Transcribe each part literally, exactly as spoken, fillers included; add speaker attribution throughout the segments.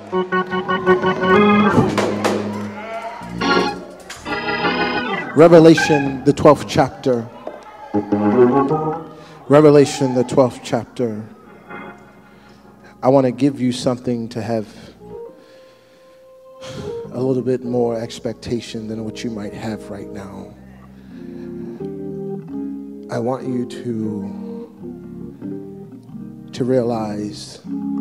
Speaker 1: Revelation, the twelfth chapter. Revelation, the twelfth chapter. I want to give you something to have a little bit more expectation than what you might have right now. I want you to, to realize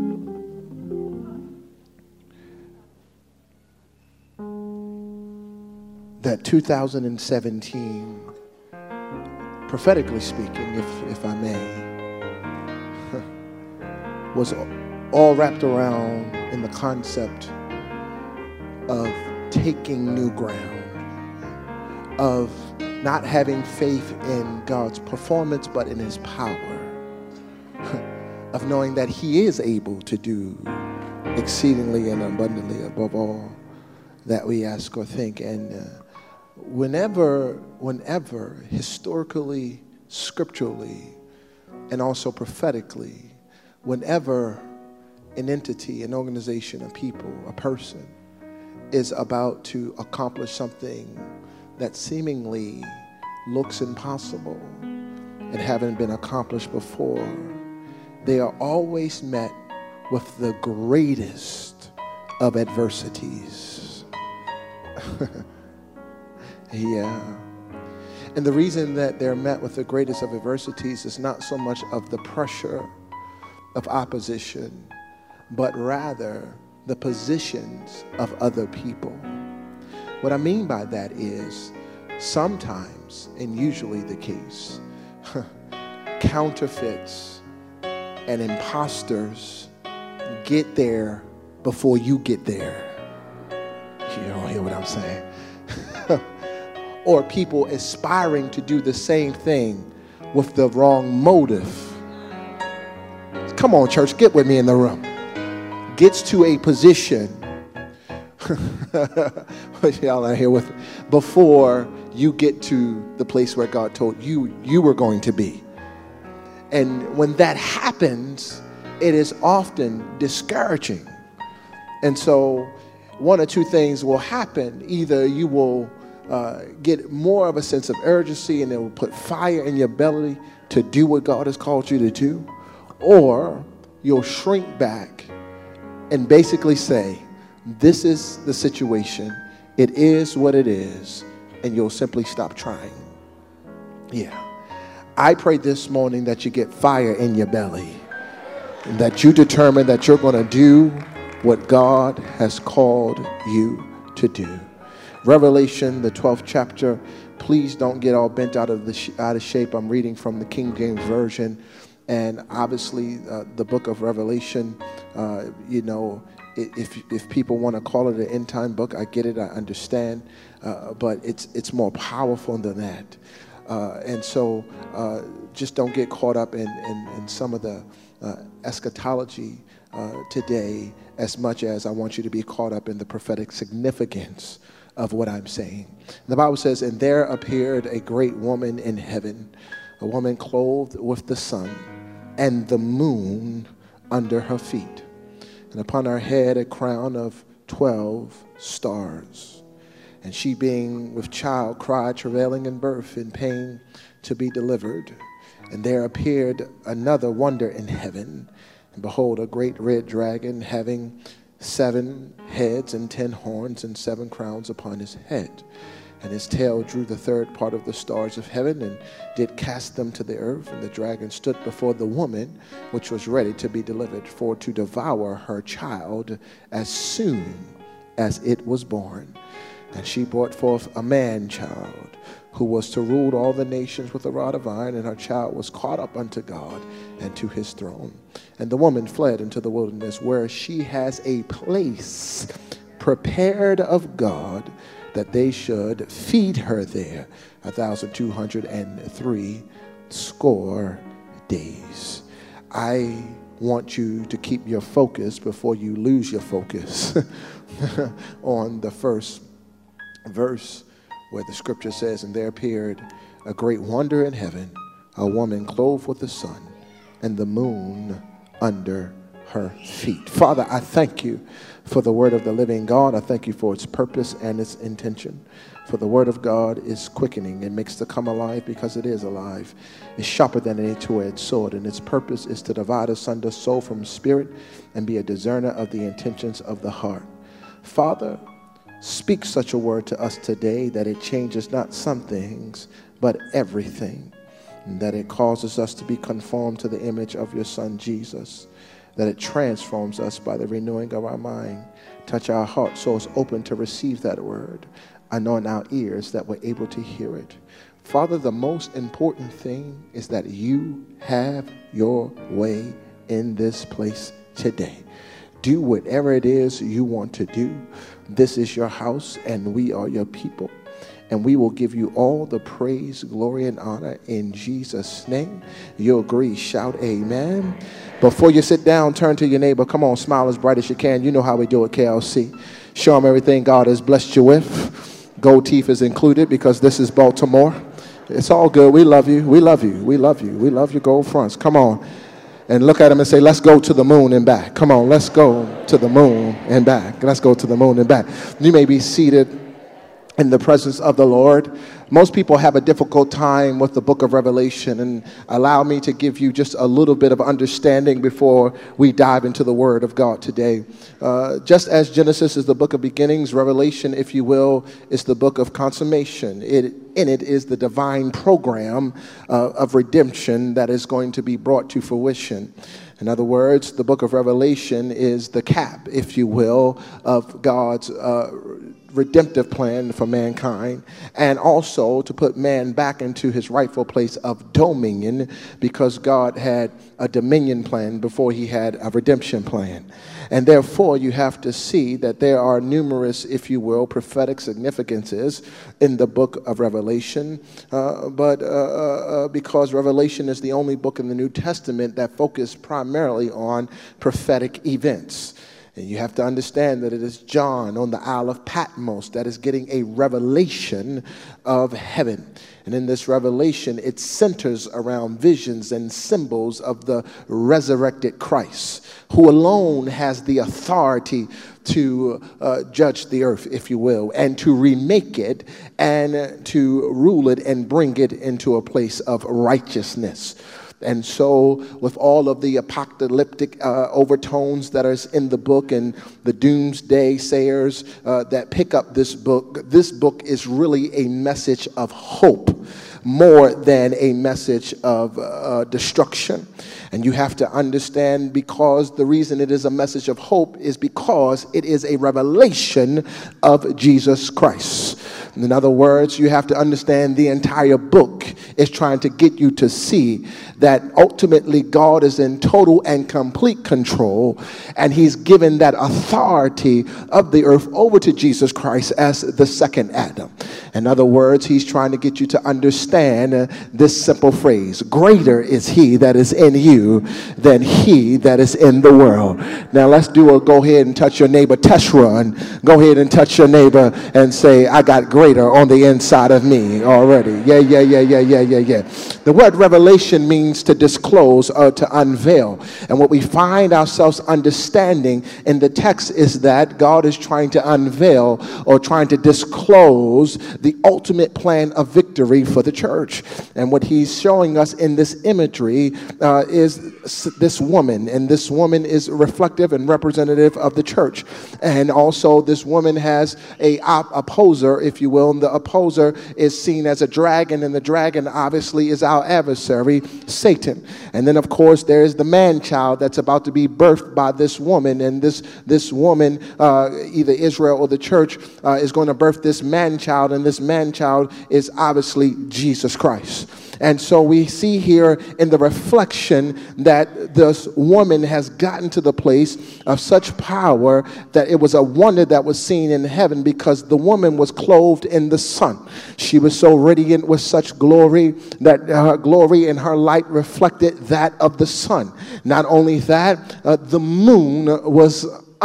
Speaker 1: that two thousand seventeen, prophetically speaking, if, if I may, was all wrapped around in the concept of taking new ground, of not having faith in God's performance, but in his power, of knowing that he is able to do exceedingly and abundantly above all that we ask or think. And uh, whenever, whenever, historically, scripturally, and also prophetically, whenever an entity, an organization, a people, a person is about to accomplish something that seemingly looks impossible and haven't been accomplished before, they are always met with the greatest of adversities. Yeah. And the reason that they're met with the greatest of adversities is not so much of the pressure of opposition, but rather the positions of other people. What I mean by that is sometimes, and usually the case, counterfeits and imposters get there before you get there. You don't hear what I'm saying? Or people aspiring to do the same thing with the wrong motive. Come on, church, get with me in the room. Gets to a position, y'all are here with me, before you get to the place where God told you you were going to be. And when that happens, it is often discouraging. And so one or two things will happen. Either you will uh, get more of a sense of urgency and it will put fire in your belly to do what God has called you to do, or you'll shrink back and basically say, this is the situation, it is what it is, and you'll simply stop trying. Yeah. I pray this morning that you get fire in your belly, and that you determine that you're going to do what God has called you to do. Revelation, the twelfth chapter. Please don't get all bent out of the sh- out of shape. I'm reading from the King James Version. And obviously, uh, the book of Revelation, uh, you know, if if people want to call it an end time book, I get it, I understand, uh, but it's it's more powerful than that. Uh, and so, uh, just don't get caught up in in, in some of the uh, eschatology uh, today, as much as I want you to be caught up in the prophetic significance of what I'm saying. The Bible says, "And there appeared a great woman in heaven, a woman clothed with the sun, and the moon under her feet, and upon her head a crown of twelve stars. And she, being with child, cried, travailing in birth, in pain to be delivered. And there appeared another wonder in heaven, and behold, a great red dragon, having seven heads and ten horns and seven crowns upon his head. And his tail drew the third part of the stars of heaven and did cast them to the earth. And the dragon stood before the woman, which was ready to be delivered, for to devour her child as soon as it was born. And she brought forth a man-child, who was to rule all the nations with a rod of iron. And her child was caught up unto God and to his throne. And the woman fled into the wilderness, where she has a place prepared of God, that they should feed her there a thousand two hundred and three score days." I want you to keep your focus before you lose your focus on the first verse, where the scripture says, "And there appeared a great wonder in heaven, a woman clothed with the sun, and the moon under her feet. Father, I thank you for the word of the living God. I thank you for its purpose and its intention. For the word of God is quickening. It makes to come alive because it is alive. It's sharper than any two-edged sword, and its purpose is to divide asunder soul from spirit and be a discerner of the intentions of the heart. Father, speak such a word to us today that it changes not some things, but everything. And that it causes us to be conformed to the image of your Son, Jesus. That it transforms us by the renewing of our mind. Touch our heart so it's open to receive that word. Anoint our ears that we're able to hear it. Father, the most important thing is that you have your way in this place today. Do whatever it is you want to do. This is your house and we are your people. And we will give you all the praise, glory, and honor in Jesus' name. You agree, shout amen. Before you sit down, turn to your neighbor. Come on, smile as bright as you can. You know how we do it, K L C. Show them everything God has blessed you with. Gold teeth is included because this is Baltimore. It's all good. We love you. We love you. We love you. We love your gold fronts. Come on. And look at them and say, let's go to the moon and back. Come on, let's go to the moon and back. Let's go to the moon and back. You may be seated in the presence of the Lord. Most people have a difficult time with the book of Revelation, and allow me to give you just a little bit of understanding before we dive into the Word of God today. Uh, just as Genesis is the book of beginnings, Revelation, if you will, is the book of consummation. It, in it is the divine program uh, of redemption that is going to be brought to fruition. In other words, the book of Revelation is the cap, if you will, of God's uh, redemptive plan for mankind, and also to put man back into his rightful place of dominion, because God had a dominion plan before he had a redemption plan. And therefore, you have to see that there are numerous, if you will, prophetic significances in the book of Revelation. Uh, but uh, uh, because Revelation is the only book in the New Testament that focuses primarily on prophetic events. And you have to understand that it is John on the Isle of Patmos that is getting a revelation of heaven. And in this revelation, it centers around visions and symbols of the resurrected Christ, who alone has the authority to uh, judge the earth, if you will, and to remake it and to rule it and bring it into a place of righteousness. And so with all of the apocalyptic uh, overtones that are in the book and the doomsday sayers uh, that pick up this book, this book is really a message of hope more than a message of uh, destruction. And you have to understand, because the reason it is a message of hope is because it is a revelation of Jesus Christ. In other words, you have to understand the entire book is trying to get you to see that ultimately God is in total and complete control, and he's given that authority of the earth over to Jesus Christ as the second Adam. In other words, he's trying to get you to understand uh, this simple phrase: greater is he that is in you than he that is in the world. Now let's do a go ahead and touch your neighbor test run. Go ahead and touch your neighbor and say, I got greater on the inside of me already. Yeah, yeah, yeah, yeah, yeah, yeah, yeah. The word revelation means to disclose or to unveil. And what we find ourselves understanding in the text is that God is trying to unveil or trying to disclose the ultimate plan of victory for the church. And what he's showing us in this imagery uh, is this woman. And this woman is reflective and representative of the church. And also this woman has a op- opposer, if you will. And the opposer is seen as a dragon, and the dragon obviously is our adversary, Satan. And then, of course, there is the man-child that's about to be birthed by this woman. And this, this woman, uh, either Israel or the church, uh, is going to birth this man-child. And this man-child is obviously Jesus Christ. And so we see here in the reflection that this woman has gotten to the place of such power that it was a wonder that was seen in heaven, because the woman was clothed in the sun. She was so radiant with such glory that her glory and her light reflected that of the sun. Not only that, uh, the moon was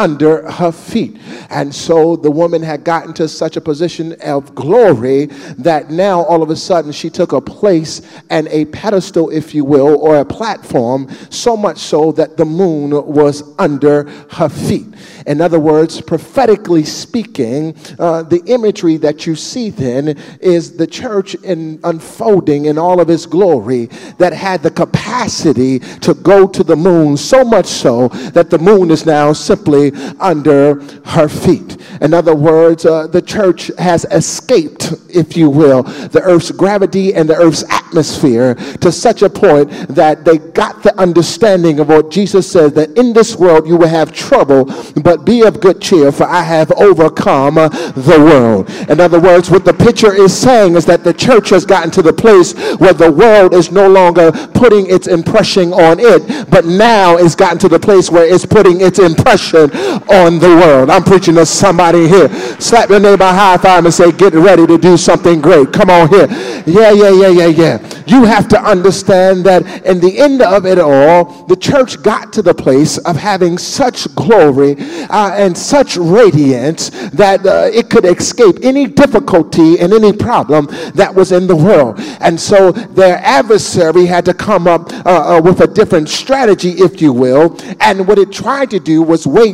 Speaker 1: under her feet. And so the woman had gotten to such a position of glory that now all of a sudden she took a place and a pedestal, if you will, or a platform, so much so that the moon was under her feet. In other words, prophetically speaking, uh, the imagery that you see then is the church in unfolding in all of its glory that had the capacity to go to the moon, so much so that the moon is now simply under her feet. In other words, uh, the church has escaped, if you will, the earth's gravity and the earth's atmosphere to such a point that they got the understanding of what Jesus said, that in this world you will have trouble, but be of good cheer, for I have overcome uh, the world. In other words, what the picture is saying is that the church has gotten to the place where the world is no longer putting its impression on it, but now it's gotten to the place where it's putting its impression on the world. I'm preaching to somebody here. Slap your neighbor high five and say, get ready to do something great. Come on here. Yeah, yeah, yeah, yeah, yeah. You have to understand that in the end of it all, the church got to the place of having such glory uh, and such radiance that uh, it could escape any difficulty and any problem that was in the world. And so their adversary had to come up uh, uh, with a different strategy, if you will. And what it tried to do was wait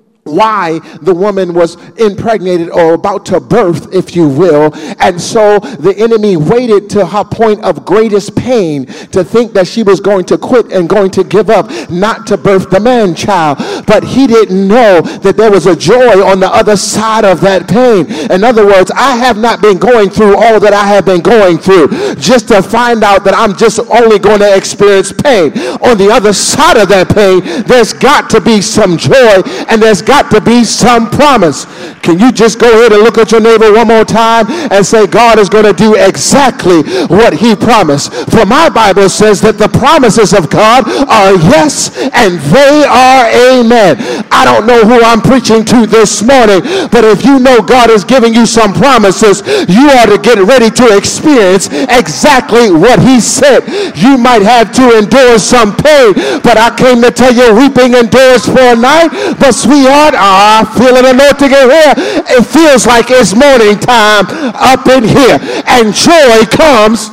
Speaker 1: why the woman was impregnated or about to birth, if you will. And so the enemy waited to her point of greatest pain to think that she was going to quit and going to give up, not to birth the man child. But he didn't know that there was a joy on the other side of that pain. In other words, I have not been going through all that I have been going through just to find out that I'm just only going to experience pain. On the other side of that pain, there's got to be some joy, and there's got to be some promise. Can you just go ahead and look at your neighbor one more time and say, God is going to do exactly what he promised? For my Bible says that the promises of God are yes and they are amen. I don't know who I'm preaching to this morning, but if you know God is giving you some promises, you ought to get ready to experience exactly what he said. You might have to endure some pain, but I came to tell you, weeping endures for a night, but sweetheart, I feel an anointing in here. It feels like it's morning time up in here, and joy comes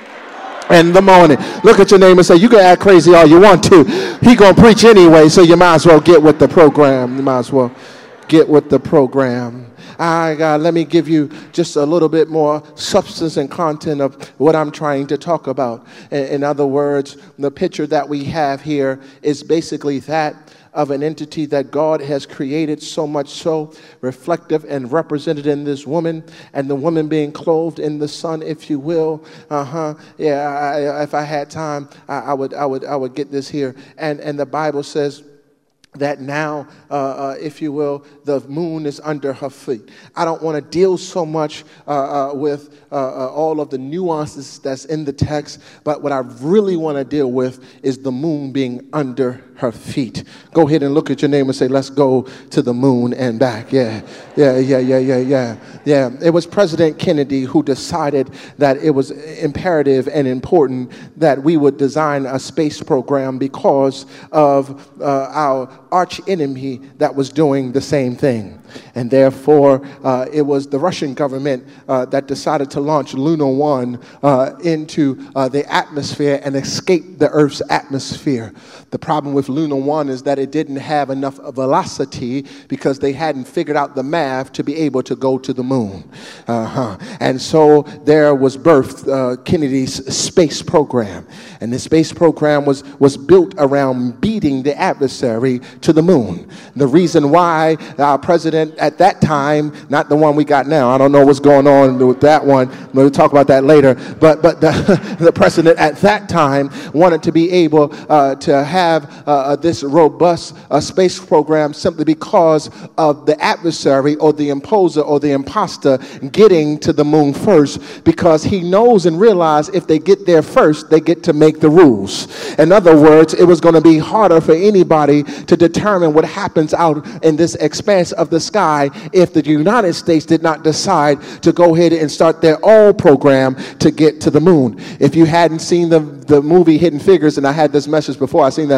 Speaker 1: in the morning. Look at your neighbor and say, you can act crazy all you want to. He gonna preach anyway, so you might as well get with the program. You might as well get with the program. All right, God, let me give you just a little bit more substance and content of what I'm trying to talk about. In, in other words, the picture that we have here is basically that of an entity that God has created, so much so reflective and represented in this woman, and the woman being clothed in the sun, if you will. Uh-huh. Yeah, I, if I had time, I, I would I would I would get this here. And and the Bible says that now, uh, uh, if you will, the moon is under her feet. I don't want to deal so much uh, uh, with uh, uh, all of the nuances that's in the text, but what I really want to deal with is the moon being under her feet. Go ahead and look at your neighbor and say, let's go to the moon and back. Yeah, yeah, yeah, yeah, yeah, yeah. Yeah, it was President Kennedy who decided that it was imperative and important that we would design a space program because of uh, our arch enemy that was doing the same thing. And therefore, uh, it was the Russian government uh, that decided to launch Luna one uh, into uh, the atmosphere and escape the Earth's atmosphere. The problem with Luna one is that it didn't have enough velocity because they hadn't figured out the math to be able to go to the moon. Uh-huh. And so there was birthed uh, Kennedy's space program. And the space program was, was built around beating the adversary to the moon. The reason why our president at that time, not the one we got now, I don't know what's going on with that one, we'll talk about that later, but but the, the president at that time wanted to be able uh, to have uh, this robust uh, space program simply because of the adversary or the imposer or the imposter getting to the moon first, because he knows and realizes if they get there first, they get to make the rules. In other words, it was going to be harder for anybody to determine what happens out in this expanse of the sky if the United States did not decide to go ahead and start their own program to get to the moon. If you hadn't seen the, the movie Hidden Figures, and I had this message before, I seen that movie, by the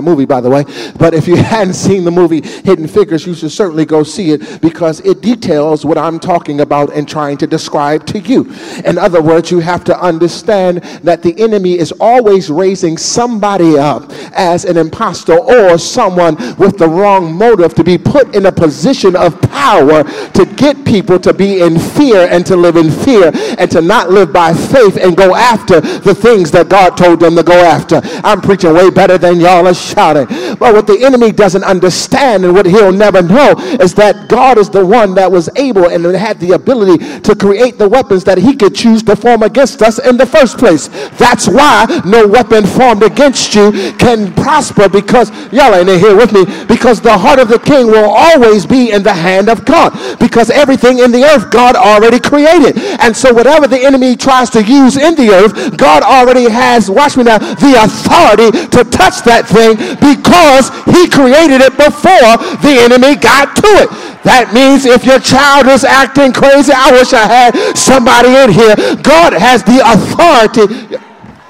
Speaker 1: the way. But if you hadn't seen the movie Hidden Figures, you should certainly go see it, because it details what I'm talking about and trying to describe to you. In other words, you have to understand that the enemy is always raising somebody up as an imposter or someone with the wrong motive to be put in a position of power to get people to be in fear and to live in fear and to not live by faith and go after the things that God told them to go after. I'm preaching way better than y'all are shouting. But what the enemy doesn't understand, and what he'll never know, is that God is the one that was able and had the ability to create the weapons that he could choose to form against us in the first place. That's why no weapon formed against you can prosper, because y'all ain't in here with me, because the heart of the king will always be in the hand of God, because everything in the earth God already created. And so whatever the enemy tries to use in the earth, God already has, watch me now, the authority to touch that thing, because he created it before the enemy got to it. That means if your child is acting crazy, I wish I had somebody in here. God has the authority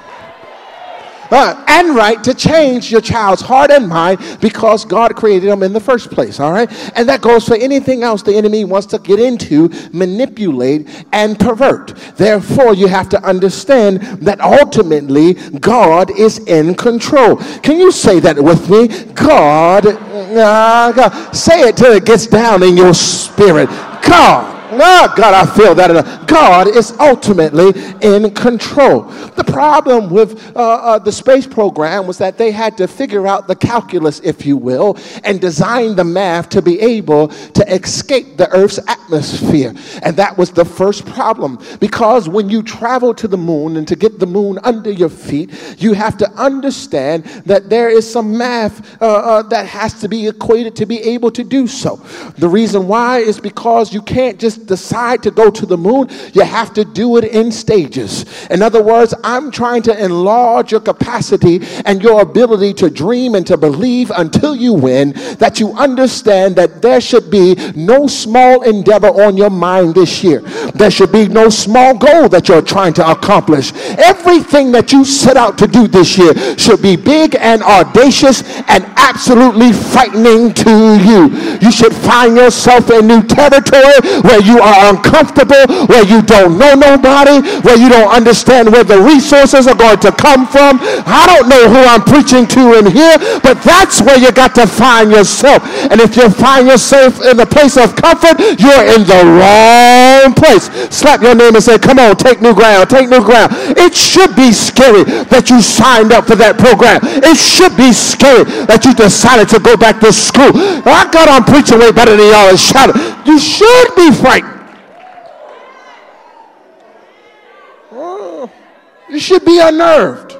Speaker 1: Uh, and right to change your child's heart and mind, because God created them in the first place, all right? And that goes for anything else the enemy wants to get into, manipulate, and pervert. Therefore, you have to understand that ultimately God is in control. Can you say that with me? God, uh, God. Say it till it gets down in your spirit. God. Oh, God, I feel that enough. God is ultimately in control. The problem with uh, uh, the space program was that they had to figure out the calculus, if you will, and design the math to be able to escape the Earth's atmosphere. And that was the first problem, because when you travel to the moon and to get the moon under your feet, you have to understand that there is some math uh, uh, that has to be equated to be able to do so. The reason why is because you can't just decide to go to the moon. You have to do it in stages. In other words, I'm trying to enlarge your capacity and your ability to dream and to believe until you win, that you understand that there should be no small endeavor on your mind this year. There should be no small goal that you're trying to accomplish. Everything that you set out to do this year should be big and audacious and absolutely frightening to you. You should find yourself in new territory where you are uncomfortable, where you don't know nobody, where you don't understand where the resources are going to come from. I don't know who I'm preaching to in here, but that's where you got to find yourself. And if you find yourself in the place of comfort, you're in the wrong place. Slap your name and say, come on, take new ground, take new ground. It should be scary that you signed up for that program. It should be scary that you decided to go back to school. I got on preaching way better than y'all and shouting. You should be frightened. Oh, you should be unnerved.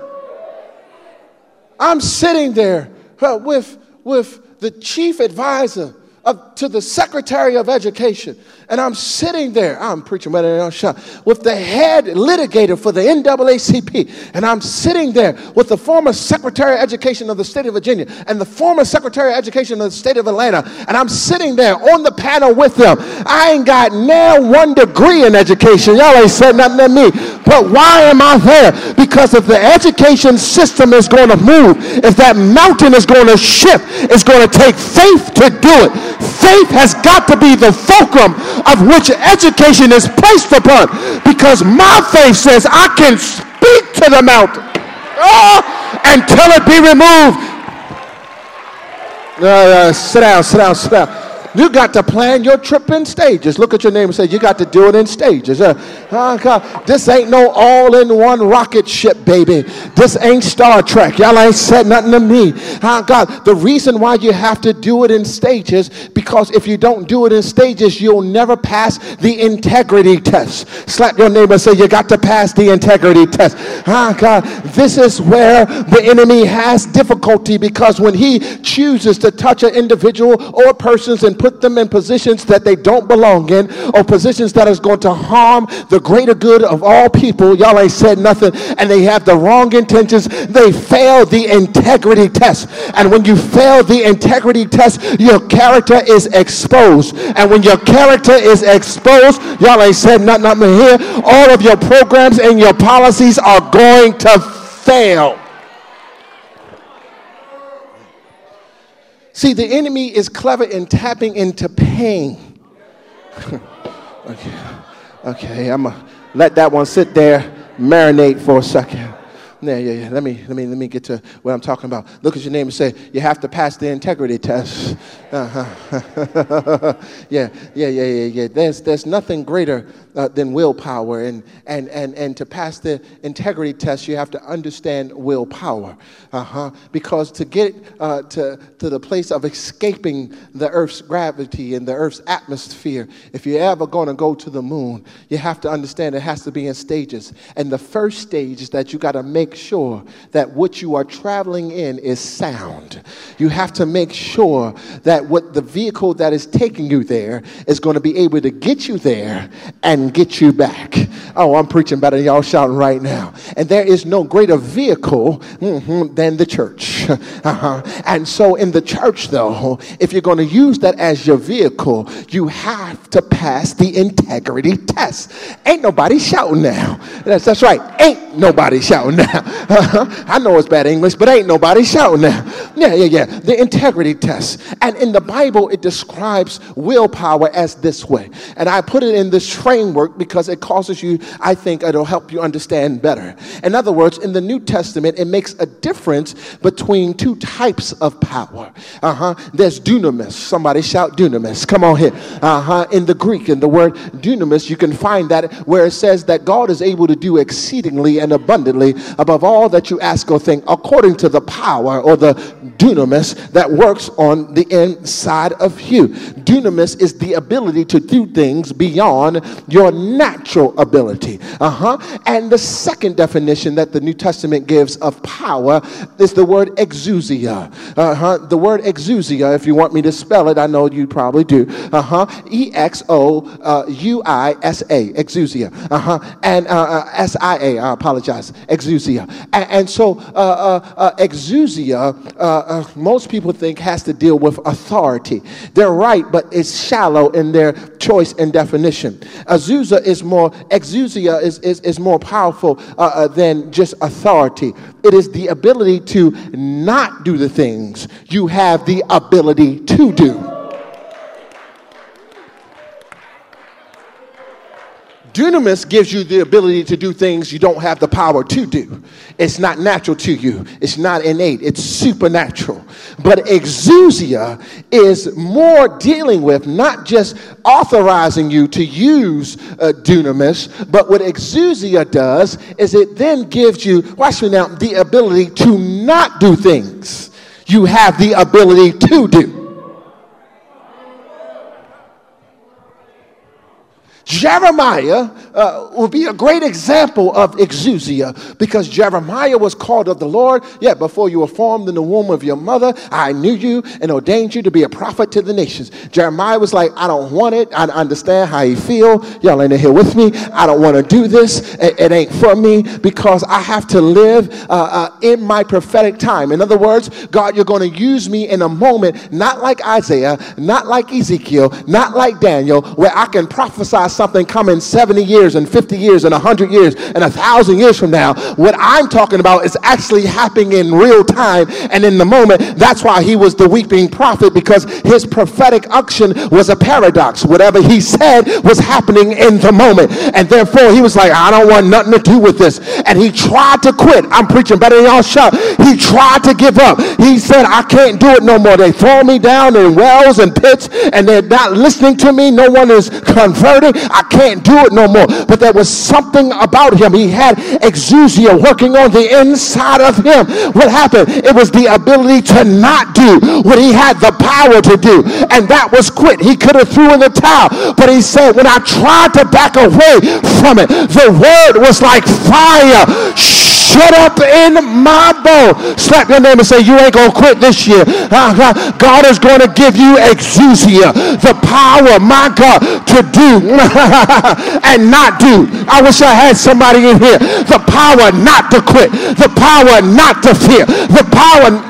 Speaker 1: I'm sitting there uh, with, with the chief advisor of, to the Secretary of Education. And I'm sitting there, I'm preaching better than I'm shot, with the head litigator for the N double A C P. And I'm sitting there with the former Secretary of Education of the state of Virginia and the former Secretary of Education of the state of Atlanta. And I'm sitting there on the panel with them. I ain't got now one degree in education. Y'all ain't said nothing to me. But why am I there? Because if the education system is going to move, if that mountain is going to shift, it's going to take faith to do it. Faith has got to be the fulcrum of which education is placed upon, because my faith says I can speak to the mountain oh, until it be removed. Uh, uh, sit down, sit down, sit down. You got to plan your trip in stages. Look at your neighbor and say, you got to do it in stages. Uh, uh, God, this ain't no all-in-one rocket ship, baby. This ain't Star Trek. Y'all ain't said nothing to me. Uh, God, the reason why you have to do it in stages, because if you don't do it in stages, you'll never pass the integrity test. Slap your neighbor and say, you got to pass the integrity test. Uh, God, this is where the enemy has difficulty, because when he chooses to touch an individual or persons and put them in positions that they don't belong in, or positions that is going to harm the greater good of all people, y'all ain't said nothing, and they have the wrong intentions, they fail the integrity test. And when you fail the integrity test, your character is exposed. And when your character is exposed, y'all ain't said nothing up in here, all of your programs and your policies are going to fail. See, the enemy is clever in tapping into pain. okay, okay, I'm gonna let that one sit there, marinate for a second. Yeah, yeah, yeah. Let me, let me, let me get to what I'm talking about. Look at your name and say, you have to pass the integrity test. Uh-huh. yeah, yeah, yeah, yeah, yeah. There's, there's nothing greater uh, than willpower, and, and, and, and to pass the integrity test, you have to understand willpower. Uh-huh. Because to get uh, to, to the place of escaping the Earth's gravity and the Earth's atmosphere, if you're ever going to go to the moon, you have to understand it has to be in stages. And the first stage is that you got to make sure that what you are traveling in is sound. You have to make sure that what the vehicle that is taking you there is going to be able to get you there and get you back. Oh, I'm preaching better than y'all shouting right now. And there is no greater vehicle mm-hmm, than the church. Uh-huh. And so in the church, though, if you're going to use that as your vehicle, you have to pass the integrity test. Ain't nobody shouting now. That's, that's right. Ain't nobody shouting now. Uh-huh. I know it's bad English, but ain't nobody shouting now. Yeah, yeah, yeah. The integrity test. And in the Bible, it describes willpower as this way. And I put it in this framework because it causes you, I think it'll help you understand better. In other words, in the New Testament, it makes a difference between two types of power. Uh-huh. There's dunamis. Somebody shout dunamis. Come on here. Uh-huh. In the Greek, in the word dunamis, you can find that where it says that God is able to do exceedingly and abundantly above all that you ask or think, according to the power or the dunamis that works on the inside of you. Dunamis is the ability to do things beyond your natural ability. Uh-huh. And the second definition that the New Testament gives of power is the word exousia. Uh-huh. The word exousia, if you want me to spell it, I know you probably do. Uh-huh. E X O U I S A, exousia. Uh-huh. And uh, S I A, I apologize, exousia. And, and so uh, uh, uh, exousia, uh, uh, most people think has to deal with authority. They're right, but it's shallow in their choice and definition. Azusa is more, exousia is, is, is more powerful uh, uh, than just authority. It is the ability to not do the things you have the ability to do. Dunamis gives you the ability to do things you don't have the power to do. It's not natural to you. It's not innate. It's supernatural. But exousia is more dealing with not just authorizing you to use uh, dunamis, but what exousia does is it then gives you, watch me now, the ability to not do things you have the ability to do. Jeremiah uh, will be a great example of exousia because Jeremiah was called of the Lord. Yeah, before you were formed in the womb of your mother, I knew you and ordained you to be a prophet to the nations. Jeremiah was like, I don't want it. I understand how you feel. Y'all ain't here with me. I don't want to do this. It, it ain't for me because I have to live uh, uh, in my prophetic time. In other words, God, you're going to use me in a moment, not like Isaiah, not like Ezekiel, not like Daniel, where I can prophesy something coming seventy years and fifty years and one hundred years and one thousand years from now. What I'm talking about is actually happening in real time and in the moment. That's why he was the weeping prophet, because his prophetic unction was a paradox. Whatever he said was happening in the moment. And therefore he was like, I don't want nothing to do with this. And he tried to quit. I'm preaching better than y'all shout. He tried to give up. He said, I can't do it no more. They throw me down in wells and pits and they're not listening to me. No one is converting. I can't do it no more. But there was something about him. He had exousia working on the inside of him. What happened? It was the ability to not do what he had the power to do. And that was quit. He could have threw in the towel. But he said, when I tried to back away from it, the word was like fire. Shut up in my bone. Slap your name and say, you ain't going to quit this year. Uh, God is going to give you exousia, the power, my God, to do and not do. I wish I had somebody in here. The power not to quit. The power not to fear. The power.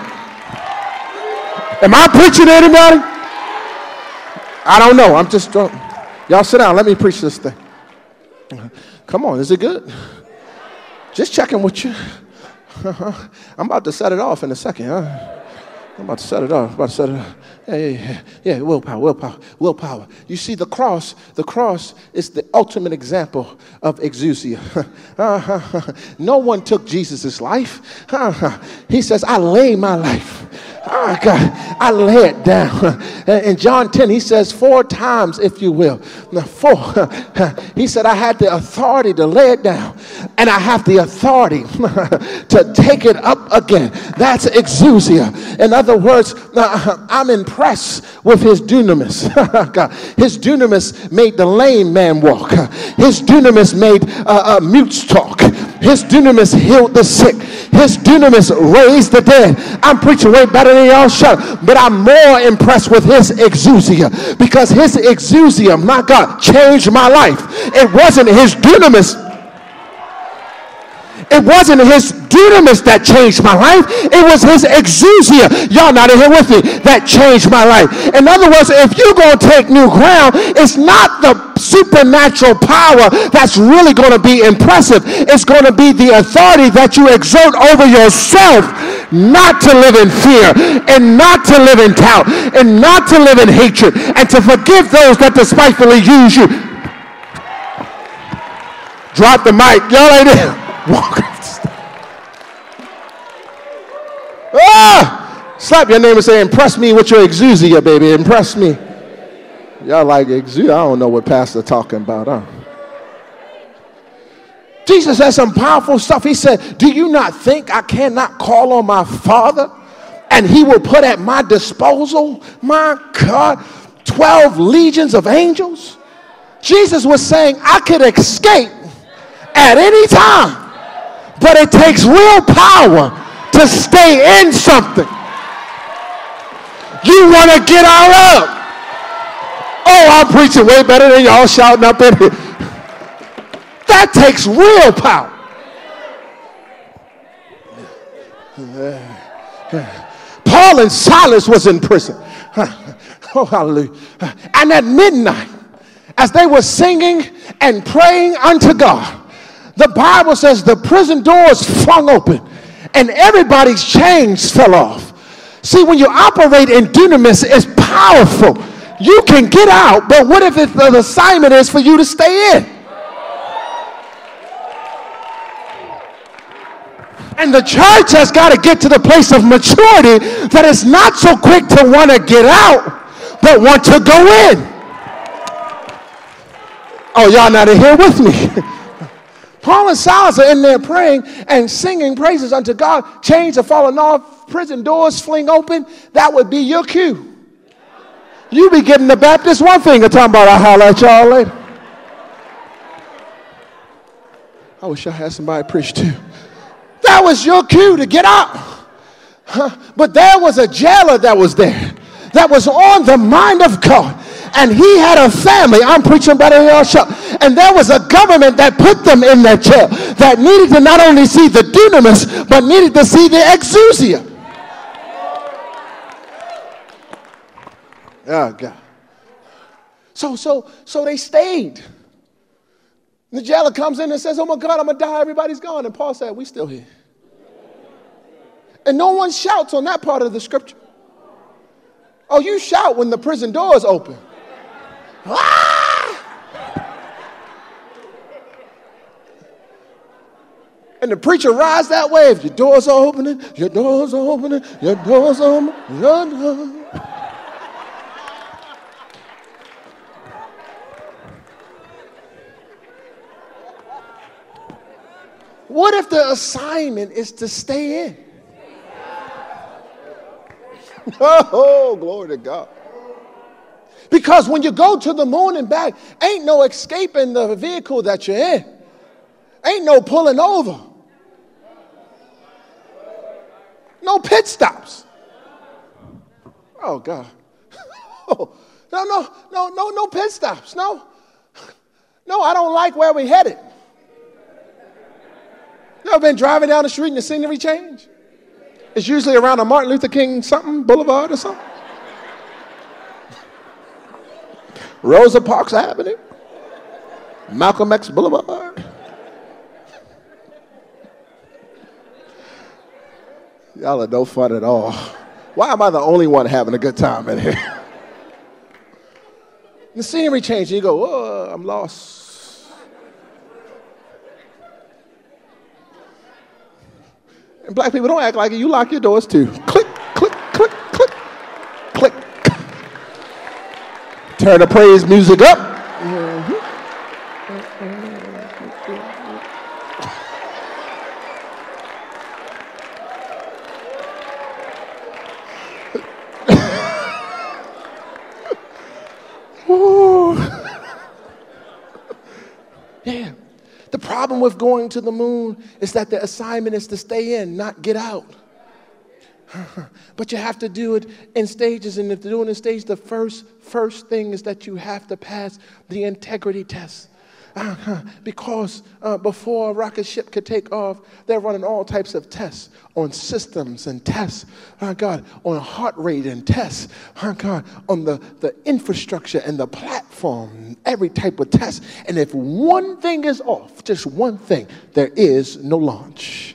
Speaker 1: Am I preaching to anybody? I don't know. I'm just, uh, y'all sit down. Let me preach this thing. Come on. Is it good? Just checking with you. I'm about to set it off in a second. Huh? I'm about to set it up. I'm about to set it up. Yeah, yeah, yeah, yeah. Willpower, willpower, willpower. You see, the cross, the cross is the ultimate example of exousia. No one took Jesus' life. He says, I lay my life. Oh, God, I lay it down. In John ten, he says four times, if you will. Now, four. He said, I had the authority to lay it down, and I have the authority to take it up again. That's exousia. In other words, I'm impressed with his dunamis. God, his dunamis made the lame man walk. His dunamis made uh, uh, mutes talk. His dunamis healed the sick. His dunamis raised the dead. I'm preaching way better than y'all, shut up. But I'm more impressed with his exousia, because his exousia, my God, changed my life. It wasn't his dunamis. It wasn't his dunamis that changed my life. It was his exousia. Y'all not in here with me. That changed my life. In other words, if you're going to take new ground, it's not the supernatural power that's really going to be impressive. It's going to be the authority that you exert over yourself, not to live in fear, and not to live in doubt, and not to live in hatred, and to forgive those that despitefully use you. Drop the mic. Y'all ain't there. Walk off the stage. Ah! Slap your neighbor and say, impress me with your exousia, baby. Impress me. Y'all like exousia? I don't know what pastor talking about, huh? Jesus has some powerful stuff. He said, do you not think I cannot call on my Father and he will put at my disposal, my God, twelve legions of angels? Jesus was saying I could escape at any time. But it takes real power to stay in something. You want to get out of. Oh, I'm preaching way better than y'all shouting up in here. That takes real power. Paul and Silas was in prison. Oh, hallelujah. And at midnight, as they were singing and praying unto God, the Bible says the prison doors flung open and everybody's chains fell off. See, when you operate in dunamis, it's powerful. You can get out, but what if it, the assignment is for you to stay in? And the church has got to get to the place of maturity that it's not so quick to want to get out, but want to go in. Oh, y'all not in here with me. Paul and Silas are in there praying and singing praises unto God. Chains are falling off. Prison doors fling open. That would be your cue. You be getting the Baptist one finger talking about I'll holler at y'all later. I wish I had somebody preach too. That was your cue to get out. Huh? But there was a jailer that was there that was on the mind of God. And he had a family. I'm preaching better than y'all shut. And there was a government that put them in that jail that needed to not only see the dunamis, but needed to see the exousia. Oh, God. So, so, so they stayed. The jailer comes in and says, oh, my God, I'm going to die. Everybody's gone. And Paul said, we still here. And no one shouts on that part of the scripture. Oh, you shout when the prison doors open. Ah! And the preacher rides that wave. Your doors are opening. Your doors are opening. Your doors are opening. Your doors. What if the assignment is to stay in? Oh, glory to God. Because when you go to the moon and back, ain't no escaping the vehicle that you're in. Ain't no pulling over. No pit stops. Oh, God. Oh, no, no, no, no, no pit stops. No. No, I don't like where we headed. You ever been driving down the street and the scenery change? It's usually around a Martin Luther King something, Boulevard or something. Rosa Parks Avenue. Malcolm X Boulevard. Y'all are no fun at all. Why am I the only one having a good time in here? The scenery changes, and you go, oh, I'm lost. And black people, don't act like it. You lock your doors too. Click, click, click, click, click. Turn the praise music up. Mm-hmm. Yeah. The problem with going to the moon is that the assignment is to stay in, not get out. But you have to do it in stages, and if you're doing it in stages, the first first thing is that you have to pass the integrity test. Uh-huh. Because uh, before a rocket ship could take off, they're running all types of tests on systems and tests, oh God, on heart rate and tests, oh God, on the, the infrastructure and the platform, every type of test. And if one thing is off, just one thing, there is no launch.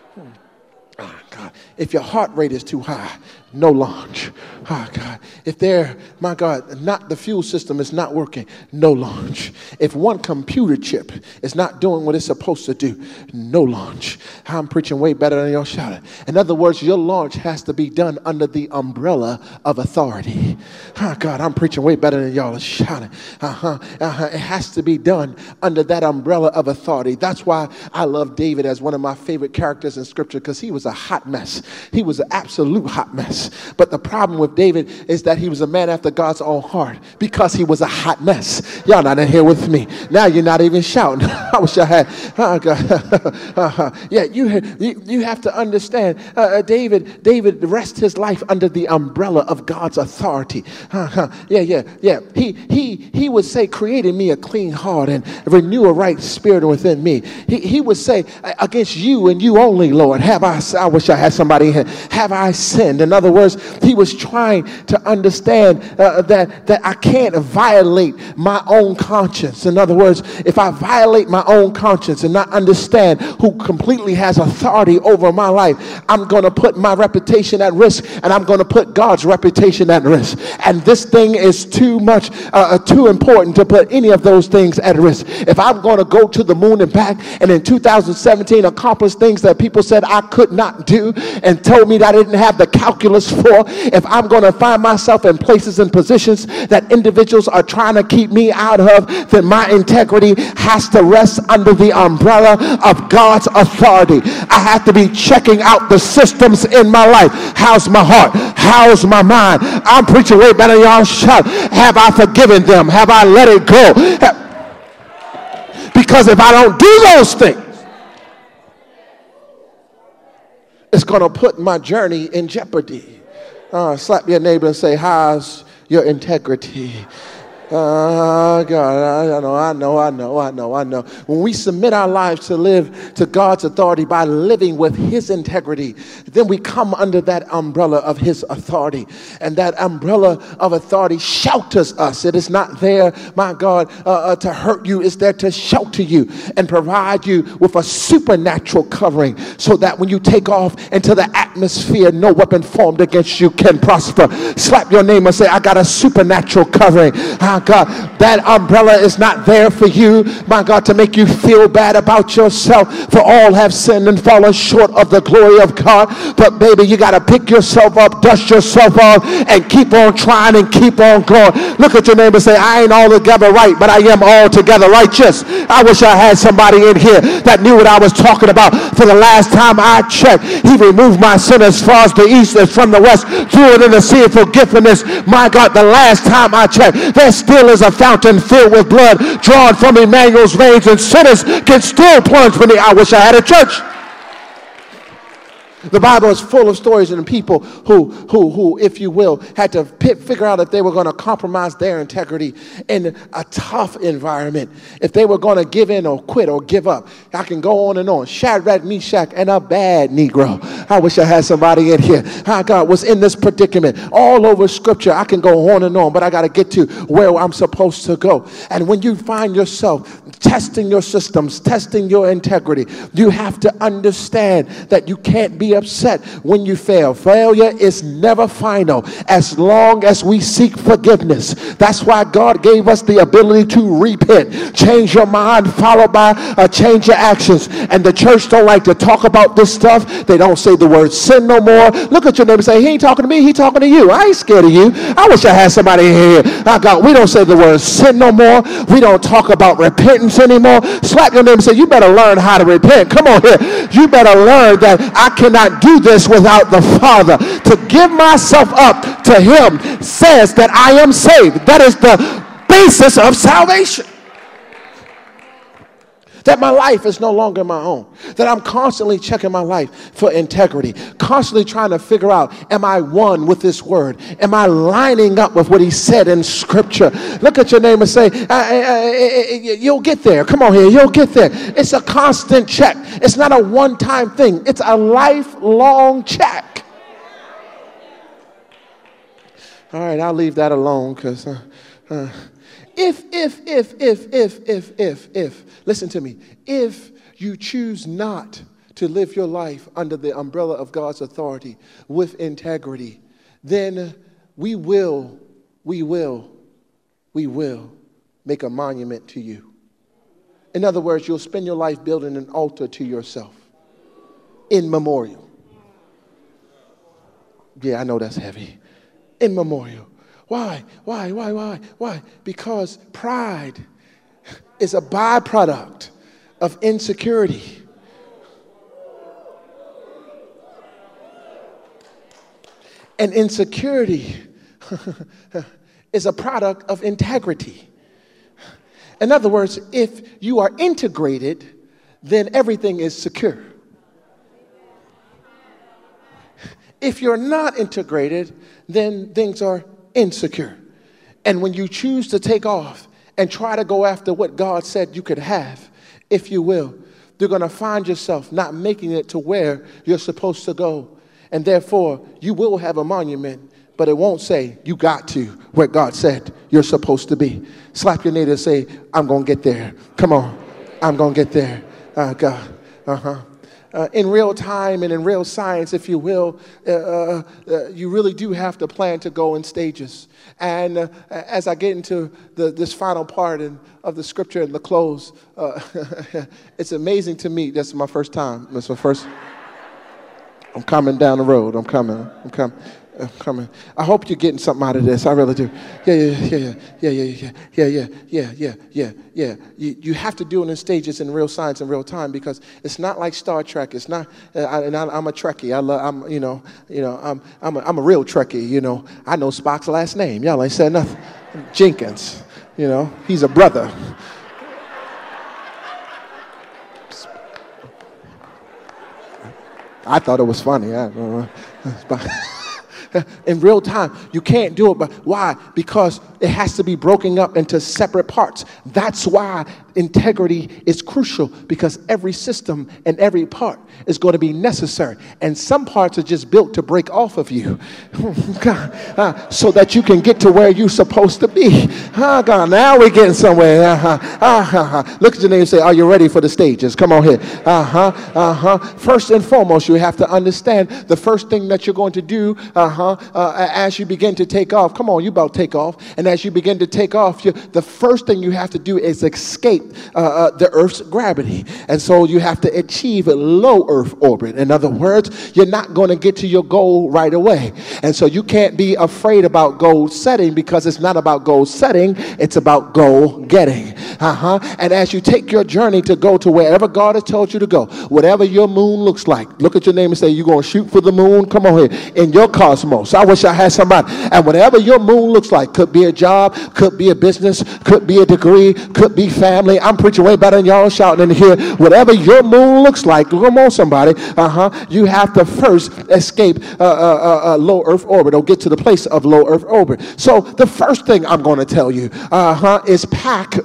Speaker 1: Oh God, if your heart rate is too high, no launch. Oh God, if they're, my God, not the fuel system is not working, no launch. If one computer chip is not doing what it's supposed to do, no launch. I'm preaching way better than y'all shouting. In other words, your launch has to be done under the umbrella of authority. Oh God, I'm preaching way better than y'all are shouting. Uh-huh, uh-huh. It has to be done under that umbrella of authority. That's why I love David as one of my favorite characters in Scripture, because he was a hot mess. He was an absolute hot mess. But the problem with David is that he was a man after God's own heart because he was a hot mess. Y'all not in here with me. Now you're not even shouting. I wish I had. Oh God. uh-huh. Yeah, you, you you have to understand. Uh, David David rests his life under the umbrella of God's authority. Uh-huh. Yeah, yeah, yeah. He he he would say, "Create in me a clean heart and renew a right spirit within me." He he would say, "Against you and you only, Lord, have I." I wish I had somebody here. Have I sinned? In other words, he was trying to understand uh, that, that I can't violate my own conscience. In other words, if I violate my own conscience and not understand who completely has authority over my life, I'm going to put my reputation at risk, and I'm going to put God's reputation at risk. And this thing is too much, uh, too important to put any of those things at risk. If I'm going to go to the moon and back, and in two thousand seventeen accomplish things that people said I could not do and told me that I didn't have the calculus for, if I'm going to find myself in places and positions that individuals are trying to keep me out of, then my integrity has to rest under the umbrella of God's authority. I have to be checking out the systems in my life. How's my heart? How's my mind? I'm preaching way better, y'all. Shout. Have I forgiven them? Have I let it go? Because if I don't do those things, it's going to put my journey in jeopardy. Uh, slap your neighbor and say, how's your integrity? Oh, God, I know, I know, I know, I know, I know. When we submit our lives to live to God's authority by living with his integrity, then we come under that umbrella of his authority. And that umbrella of authority shelters us. It is not there, my God, uh, uh, to hurt you. It's there to shelter you and provide you with a supernatural covering so that when you take off into the atmosphere, no weapon formed against you can prosper. Slap your neighbor and say, I got a supernatural covering. I God, that umbrella is not there for you, my God, to make you feel bad about yourself, for all have sinned and fallen short of the glory of God. But baby, you got to pick yourself up, dust yourself off, and keep on trying and keep on going. Look at your neighbor and say, I ain't altogether right, but I am altogether righteous. I wish I had somebody in here that knew what I was talking about. For the last time I checked, he removed my sin as far as the east is from the west, threw it in the sea of forgiveness. My God, the last time I checked, there's still is a fountain filled with blood drawn from Emmanuel's veins, and sinners can still plunge beneath. I wish I had a church. The Bible is full of stories and people who, who, who, if you will, had to pit, figure out if they were going to compromise their integrity in a tough environment, if they were going to give in or quit or give up. I can go on and on. Shadrach, Meshach, and a bad Negro. I wish I had somebody in here. How God was in this predicament all over Scripture. I can go on and on, but I got to get to where I'm supposed to go. And when you find yourself testing your systems, testing your integrity, you have to understand that you can't be be upset when you fail. Failure is never final as long as we seek forgiveness. That's why God gave us the ability to repent. Change your mind, followed by a change your actions. And the church don't like to talk about this stuff. They don't say the word sin no more. Look at your neighbor and say, he ain't talking to me, he talking to you. I ain't scared of you. I wish I had somebody here. I got, we don't say the word sin no more. We don't talk about repentance anymore. Slap your neighbor and say, you better learn how to repent. Come on here. You better learn that I cannot do this without the Father. To give myself up to him says that I am saved. That is the basis of salvation. That my life is no longer my own. That I'm constantly checking my life for integrity. Constantly trying to figure out, am I one with this word? Am I lining up with what he said in scripture? Look at your neighbor and say, uh, uh, uh, you'll get there. Come on here. You'll get there. It's a constant check. It's not a one-time thing. It's a lifelong check. All right, I'll leave that alone because... Uh, uh, If, if, if, if, if, if, if, if, listen to me. If you choose not to live your life under the umbrella of God's authority with integrity, then we will, we will, we will make a monument to you. In other words, you'll spend your life building an altar to yourself in memorial. Yeah, I know that's heavy. In memorial. Why? Why? Why? Why? Why? Because pride is a byproduct of insecurity. And insecurity is a product of integrity. In other words, if you are integrated, then everything is secure. If you're not integrated, then things are insecure. And when you choose to take off and try to go after what God said you could have, if you will, you're going to find yourself not making it to where you're supposed to go. And therefore, you will have a monument, but it won't say you got to where God said you're supposed to be. Slap your neighbor and say, I'm going to get there. Come on. I'm going to get there. Uh, God. Uh-huh. Uh, in real time and in real science, if you will, uh, uh, uh, you really do have to plan to go in stages. And uh, as I get into the, this final part in, of the scripture and the close, uh, it's amazing to me. That's my first time. That's my first. I'm coming down the road. I'm coming. I'm coming. I'm coming. I hope you're getting something out of this. I really do. Yeah, yeah, yeah, yeah, yeah, yeah, yeah, yeah, yeah, yeah, yeah, yeah. You, you have to do it in stages in real science in real time because it's not like Star Trek. It's not. Uh, I, and I, I'm a Trekkie. I love. I'm. You know. You know. I'm. I'm a, I'm a real Trekkie. You know. I know Spock's last name. Y'all ain't said nothing. Jenkins. You know. He's a brother. I thought it was funny. I don't know. In real time, you can't do it. But why? Because it has to be broken up into separate parts. That's why integrity is crucial, because every system and every part is going to be necessary. And some parts are just built to break off of you. God, uh, so that you can get to where you're supposed to be. Oh, God, now we're getting somewhere. Uh-huh, uh-huh. Look at your name and say, are you ready for the stages? Come on here. Uh-huh, uh-huh. First and foremost, you have to understand the first thing that you're going to do uh-huh, uh, as you begin to take off. Come on, you about to take off. And as you begin to take off, you, the first thing you have to do is escape uh, uh, the Earth's gravity. And so you have to achieve a low Earth orbit. In other words, you're not going to get to your goal right away. And so you can't be afraid about goal setting, because it's not about goal setting, it's about goal getting. Uh-huh. And as you take your journey to go to wherever God has told you to go, whatever your moon looks like, look at your name and say, you're going to shoot for the moon. Come on here. In your cosmos. I wish I had somebody. And whatever your moon looks like, could be a job, could be a business, could be a degree, could be family. I'm preaching way better than y'all shouting in here. Whatever your moon looks like, come on somebody, uh-huh, you have to first escape uh, uh, uh, low Earth orbit, or get to the place of low Earth orbit. So the first thing I'm going to tell you uh-huh, is pack for the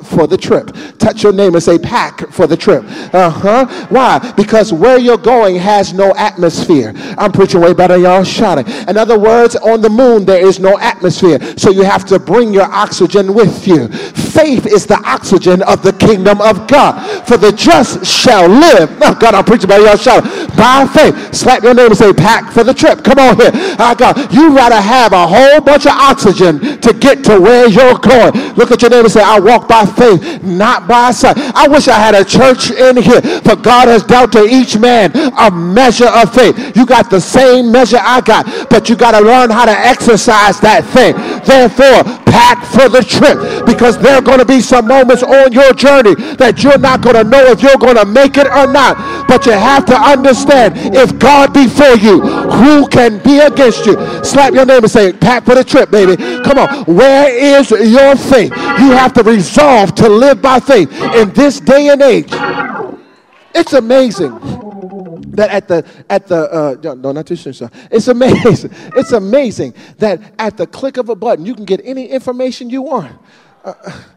Speaker 1: trip. Touch your name and say, pack for the trip. Uh-huh. Why? Because where you're going has no atmosphere. I'm preaching way better, y'all. Shout it. In other words, on the moon, there is no atmosphere. So you have to bring your oxygen with you. Faith is the oxygen of the kingdom of God. For the just shall live. Oh, God, I'm preaching about y'all. Shout it. By faith. Slap your name and say, pack for the trip. Come on here. Oh, God, you rather have a whole bunch of oxygen to get to where you're going. Look at your neighbor and say, I walk by faith, not by sight. I wish I had a church in here, for God has dealt to each man a measure of faith. You got the same measure I got, but you got to learn how to exercise that thing. Therefore, pack for the trip, because there are going to be some moments on your journey that you're not going to know if you're going to make it or not. But you have to understand, if God be for you, who can be against you? Slap your neighbor and say, pack for the trip, baby. Come on. Where is your faith? You have to resolve to live by faith in this day and age. It's amazing that at the at the uh, no, not too soon, sir. It's amazing. It's amazing that at the click of a button you can get any information you want, uh,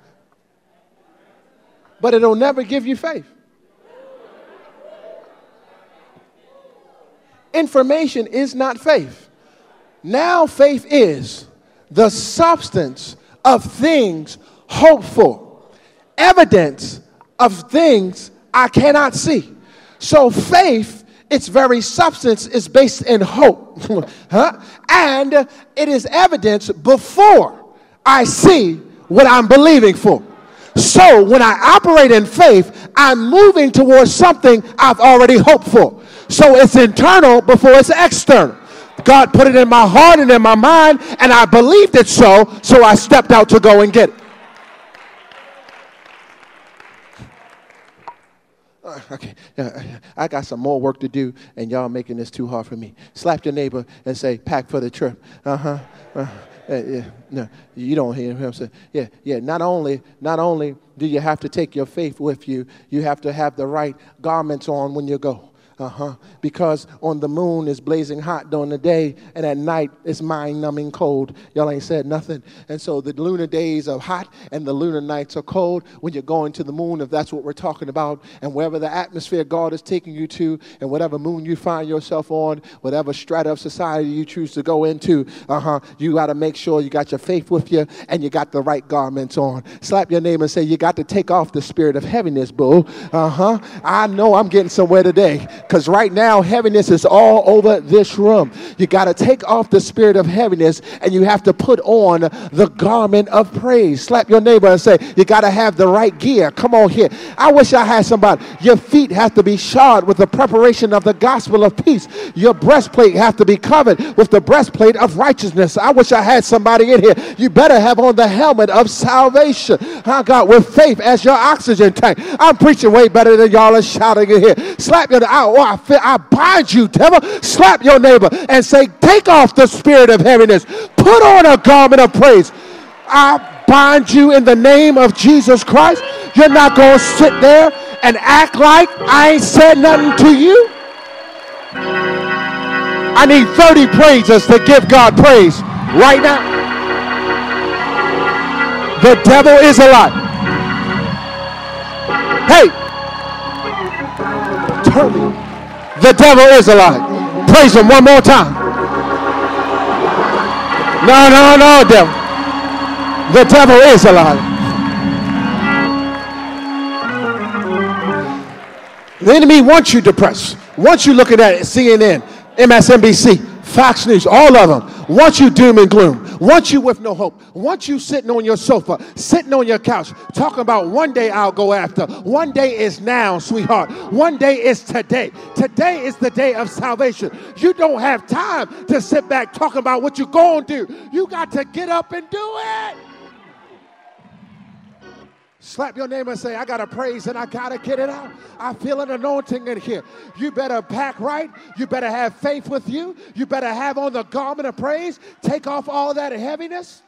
Speaker 1: but it'll never give you faith. Information is not faith. Now faith is the substance of things hoped for, evidence of things I cannot see. So faith, its very substance, is based in hope. huh? And it is evidence before I see what I'm believing for. So when I operate in faith, I'm moving towards something I've already hoped for. So it's internal before it's external. God put it in my heart and in my mind, and I believed it so, so I stepped out to go and get it. Uh, okay, uh, I got some more work to do, and y'all making this too hard for me. Slap your neighbor and say, pack for the trip. Uh-huh. Uh, uh, yeah, no, you don't hear him say, yeah, yeah. Not only, not only do you have to take your faith with you, you have to have the right garments on when you go. Uh-huh. Because on the moon it's blazing hot during the day, and at night it's mind-numbing cold. Y'all ain't said nothing. And so the lunar days are hot and the lunar nights are cold when you're going to the moon, if that's what we're talking about. And wherever the atmosphere God is taking you to, and whatever moon you find yourself on, whatever strata of society you choose to go into, uh-huh, you got to make sure you got your faith with you and you got the right garments on. Slap your neighbor and say, you got to take off the spirit of heaviness, boo. Uh-huh. I know I'm getting somewhere today. Because right now, heaviness is all over this room. You got to take off the spirit of heaviness, and you have to put on the garment of praise. Slap your neighbor and say, you got to have the right gear. Come on here. I wish I had somebody. Your feet have to be shod with the preparation of the gospel of peace. Your breastplate have to be covered with the breastplate of righteousness. I wish I had somebody in here. You better have on the helmet of salvation. I got with faith as your oxygen tank. I'm preaching way better than y'all are shouting in here. Slap your neighbor. Oh, I, feel, I bind you, devil. Slap your neighbor and say, take off the spirit of heaviness. Put on a garment of praise. I bind you in the name of Jesus Christ. You're not going to sit there and act like I ain't said nothing to you. I need thirty praisers to give God praise right now. The devil is a lie. Hey, turn me. The devil is a lie. Praise him one more time. No, no, no, devil. The devil is a lie. The enemy wants you depressed. Wants you looking at C N N, M S N B C, Fox News, all of them. Wants you doom and gloom. Want you with no hope. Want you sitting on your sofa, sitting on your couch, talking about one day I'll go after. One day is now, sweetheart. One day is today. Today is the day of salvation. You don't have time to sit back talking about what you're going to do. You got to get up and do it. Slap your neighbor and say, I got to praise and I got to get it out. I feel an anointing in here. You better pack right. You better have faith with you. You better have on the garment of praise. Take off all that heaviness.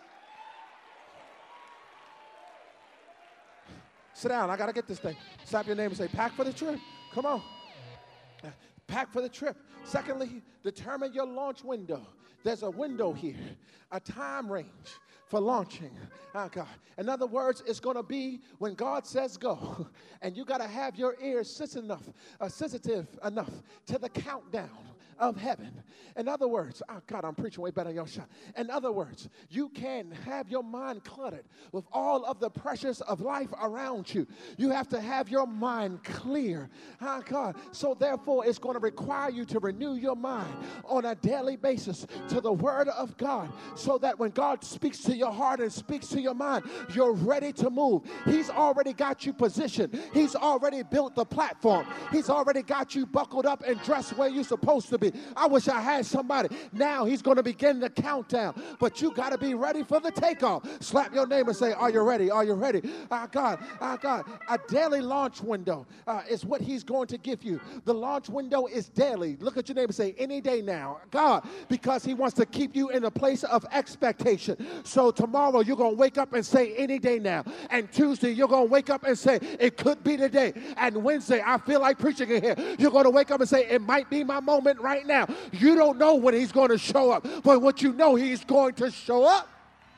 Speaker 1: Sit down. I got to get this thing. Slap your neighbor and say, pack for the trip. Come on. Pack for the trip. Secondly, determine your launch window. There's a window here, a time range for launching. Oh God. In other words, it's going to be when God says go, and you got to have your ears sensitive enough, uh, sensitive enough to the countdown of heaven. In other words, oh God, I'm preaching way better than your shot. In other words, you can have your mind cluttered with all of the pressures of life around you. You have to have your mind clear. Oh God. So therefore, it's going to require you to renew your mind on a daily basis to the word of God, so that when God speaks to your heart and speaks to your mind, you're ready to move. He's already got you positioned. He's already built the platform. He's already got you buckled up and dressed where you're supposed to be. I wish I had somebody. Now he's going to begin the countdown, but you got to be ready for the takeoff. Slap your neighbor and say, are you ready? Are you ready? Ah, God, ah, God. A daily launch window uh, is what he's going to give you. The launch window is daily. Look at your neighbor and say, any day now. God, because he wants to keep you in a place of expectation. So tomorrow you're going to wake up and say, any day now. And Tuesday you're going to wake up and say, it could be today. And Wednesday, I feel like preaching in here. You're going to wake up and say, it might be my moment right now. You don't know when he's going to show up, but what you know, he's going to show up.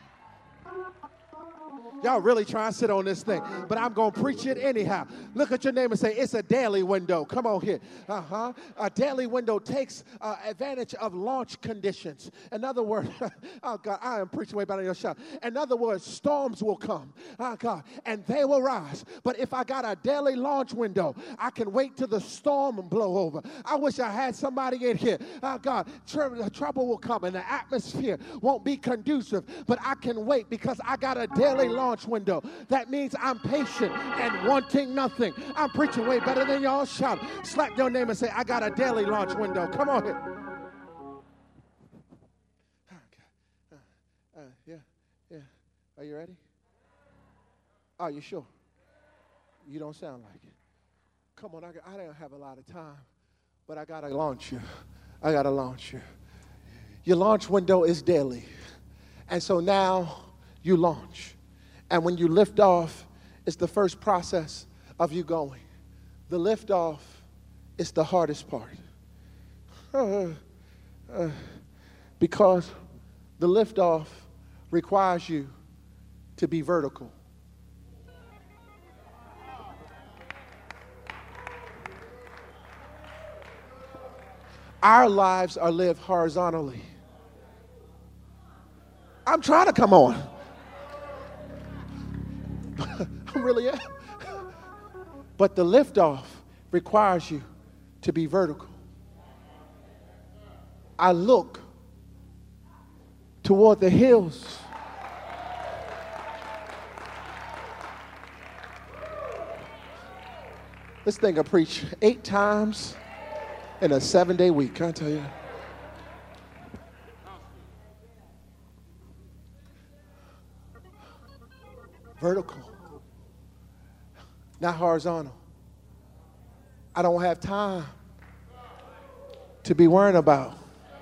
Speaker 1: Y'all really trying to sit on this thing, but I'm going to preach it anyhow. Look at your name and say, it's a daily window. Come on here. Uh-huh. A daily window takes uh, advantage of launch conditions. In other words, oh God, I am preaching way better than your shot. In other words, storms will come, oh God, and they will rise. But if I got a daily launch window, I can wait till the storm and blow over. I wish I had somebody in here. Oh God, tr- trouble will come and the atmosphere won't be conducive, but I can wait because I got a daily launch window. That means I'm patient and wanting nothing. I'm preaching way better than y'all. Shout. Slap your name and say, I got a daily launch window. Come on here. Uh, uh, yeah, yeah. Are you ready? Are you sure? You don't sound like it. Come on, I, I don't have a lot of time, but I got to launch you. I got to launch you. Your launch window is daily. And so now you launch. And when you lift off, it's the first process of you going. The lift off is the hardest part. Uh, uh, because the lift off requires you to be vertical. Our lives are lived horizontally. I'm trying to come on. I really am. But the liftoff requires you to be vertical. I look toward the hills. This thing I preach eight times in a seven-day week, can I tell you? Vertical, not horizontal. I don't have time to be worrying about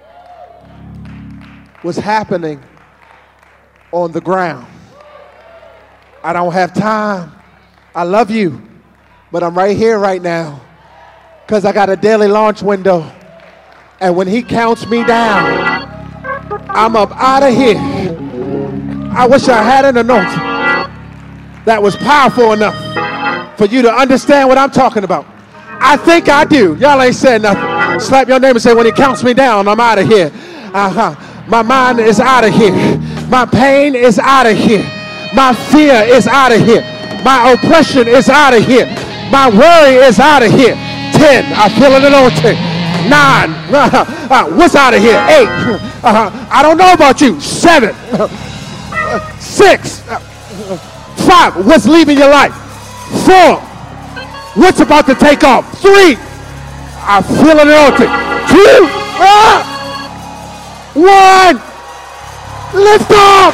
Speaker 1: what's happening on the ground. I don't have time. I love you, but I'm right here right now because I got a daily launch window. And when he counts me down, I'm up out of here. I wish I had an anointing that was powerful enough for you to understand what I'm talking about. I think I do. Y'all ain't saying nothing. Slap your name and say, when he counts me down, I'm out of here. Uh-huh. My mind is out of here. My pain is out of here. My fear is out of here. My oppression is out of here. My worry is out of here. Ten, I feel an anointing. Nine, uh, uh, what's out of here? Eight, uh, I don't know about you. Seven, uh, six, uh, five, what's leaving your life? Four, what's about to take off? Three, I feel an anointing. Two, uh, one, lift off.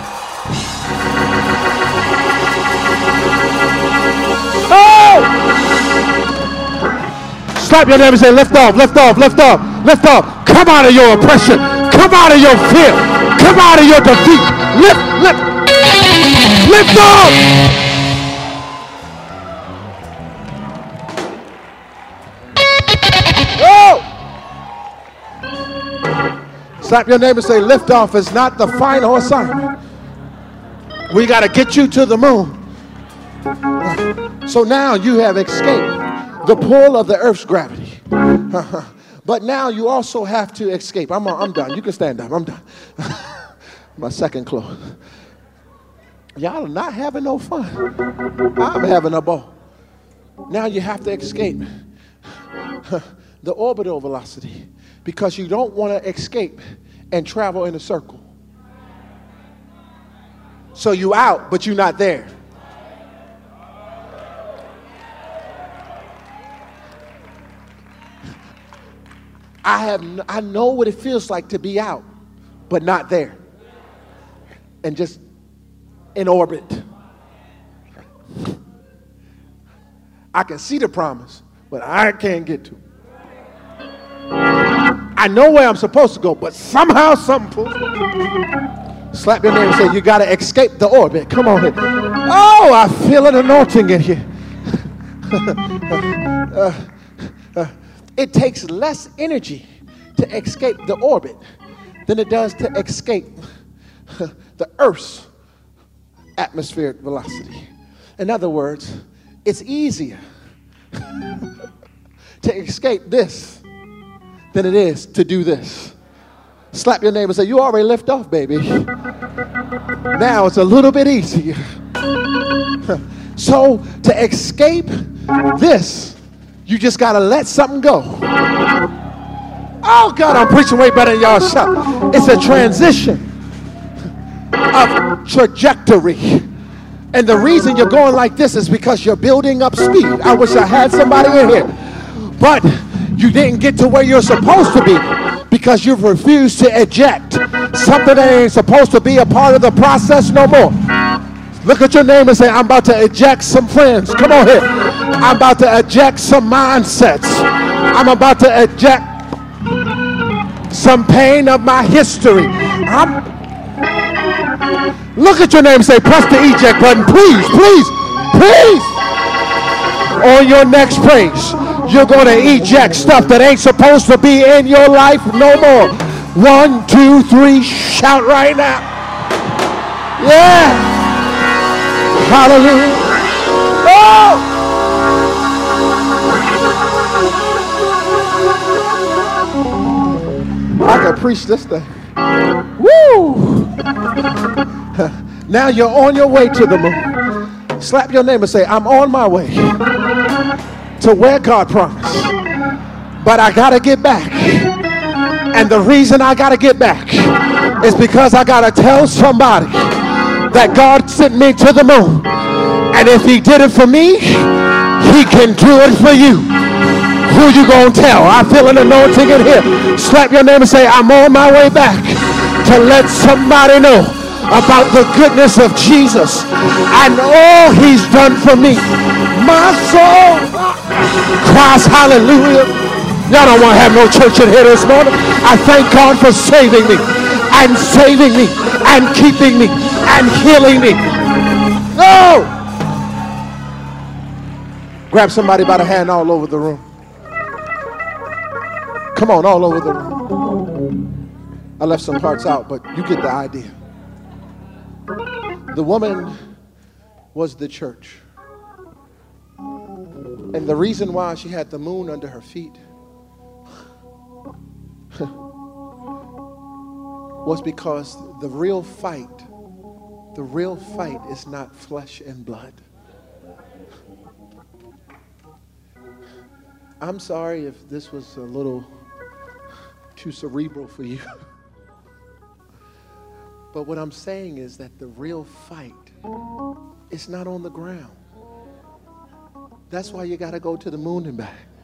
Speaker 1: Oh! Slap your name and say, lift off, lift off, lift off, lift off. Come out of your oppression. Come out of your fear. Come out of your defeat. Lift, lift, lift off. Oh! Slap your name and say, lift off is not the final assignment. We got to get you to the moon. So now you have escaped the pull of the earth's gravity. But now you also have to escape. I'm, I'm done. You can stand up. I'm done. My second close. Y'all are not having no fun. I'm having a ball. Now you have to escape the orbital velocity because you don't want to escape and travel in a circle. So you out, but you're not there. I have, I know what it feels like to be out, but not there. And just in orbit. I can see the promise, but I can't get to it. I know where I'm supposed to go, but somehow something pulls me. Slap your neighbor and say, you got to escape the orbit. Come on here. Oh, I feel an anointing in here. uh, uh, it takes less energy to escape the orbit than it does to escape the Earth's atmospheric velocity. In other words, it's easier to escape this than it is to do this. Slap your neighbor and say, you already lift off, baby. Now it's a little bit easier. So to escape this, you just got to let something go. Oh, God, I'm preaching way better than y'all shout. It's a transition of trajectory. And the reason you're going like this is because you're building up speed. I wish I had somebody in here. But you didn't get to where you're supposed to be because you've refused to eject something that ain't supposed to be a part of the process no more. Look at your name and say, I'm about to eject some friends. Come on here. I'm about to eject some mindsets. I'm about to eject some pain of my history. I'm... Look at your name and say, press the eject button. Please, please, please. On your next praise, you're going to eject stuff that ain't supposed to be in your life no more. One, two, three, shout right now. Yeah. Hallelujah. Oh! I can preach this thing. Woo! Now you're on your way to the moon. Slap your neighbor and say, I'm on my way to where God promised. But I got to get back. And the reason I got to get back is because I got to tell somebody that God sent me to the moon. And if he did it for me, he can do it for you. Who you gonna tell? I feel an anointing in here. Slap your name and say, I'm on my way back to let somebody know about the goodness of Jesus and all he's done for me. My soul cries hallelujah. Y'all don't want to have no church in here this morning. I thank God for saving me and saving me and keeping me and healing me. No! Grab somebody by the hand all over the room. Come on, all over the room. I left some parts out, but you get the idea. The woman was the church. And the reason why she had the moon under her feet was because the real fight, the real fight is not flesh and blood. I'm sorry if this was a little too cerebral for you. But what I'm saying is that the real fight is not on the ground. That's why you got to go to the moon and back.